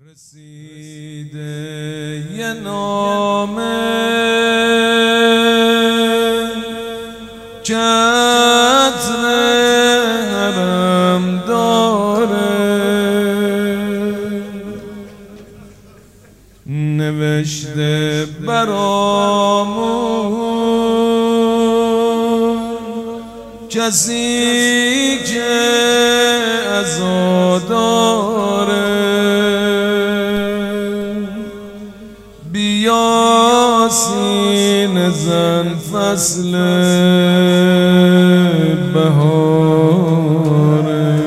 رسیده یه نامه چتر حرم داره، نوشته برامون کسی که عزاداره، بیا سینه زن فصل بهاره.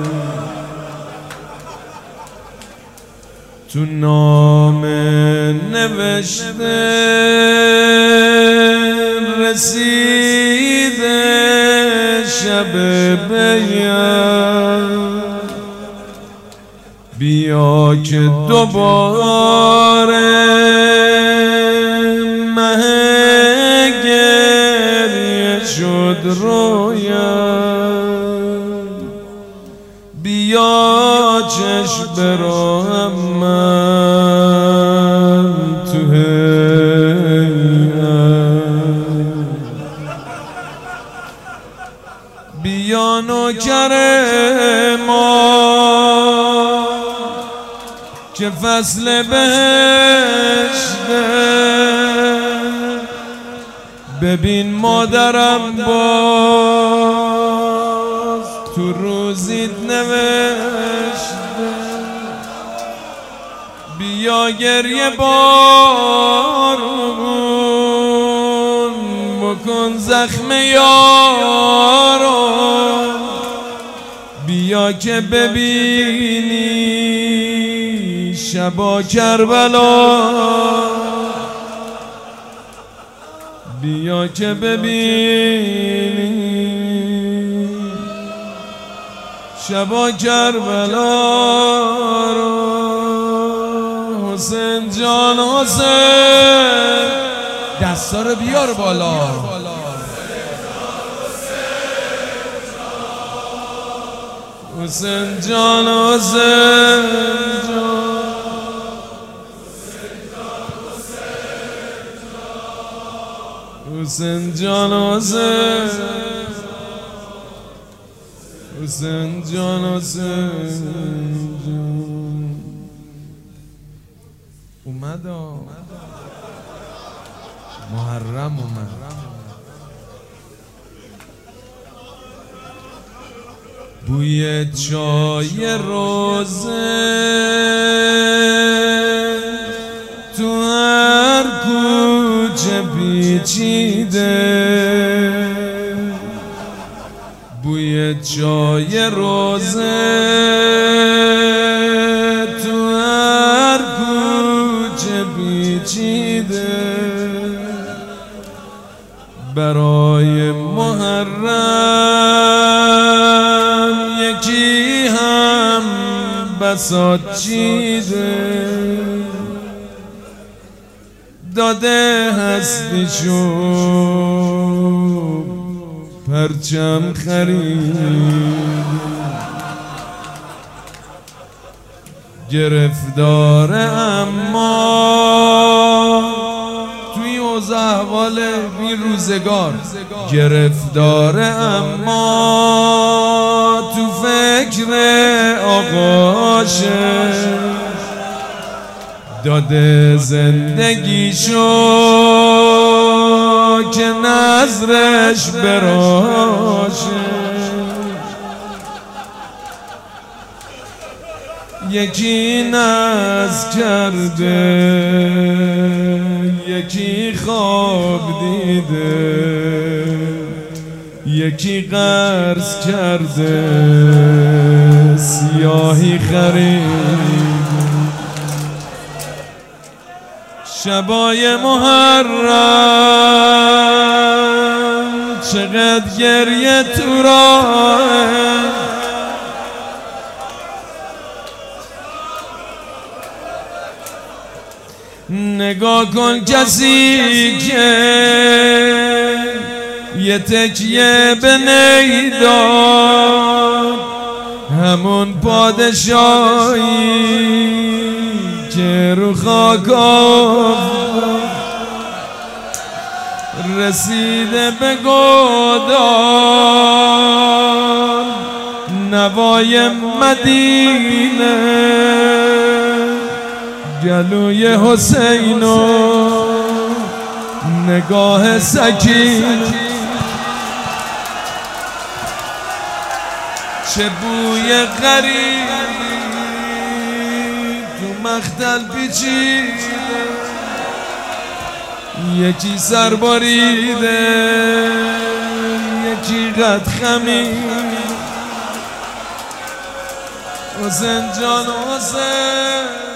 تو نامه نوشته رسیده شب بیان، بیا که دوباره مه گریه شد رویان، بیا چشم برام من تو هیئت، بیا نوکر ما که فصل بهشته، ببین مادرم باز تو روزیت نوشته، بیا گریه بارون بکن زخم یارو، بیا که ببینی شبا کربلا، بیا که ببینی شبا کربلا رو. حسین جان حسین دستا رو بیار بالا. حسین جان حسین حسین جان حسین حسین جان حسین اومد محرم اومد. بوی چای روزه تو هر کوچه پیچیده، بوی چای روزه تو هر کوچه پیچیده، برای محرم یکی هم بساط چیده، داده هستیشو پرچم خرید، گرفتاره اما توی اوضاع احوال این روزگار، گرفتاره اما تو فکر آقاشه، داده زندگیشو که نظرش براشه، یکی ناز کرده یکی خواب دیده، یکی قرض کرده سیاهی خرید، شبای محرم چقدر گریه تو راهه، نگاه کن کسی که یه تکیه به نیداد، همون پادشاهی رو خاکم رسیده به گودان نوای مدینه گلوی حسین و نگاه سکینه چه بوی غریب تو مختل پیچیده یکی سر باریده یکی قد خمید حسین جان حسین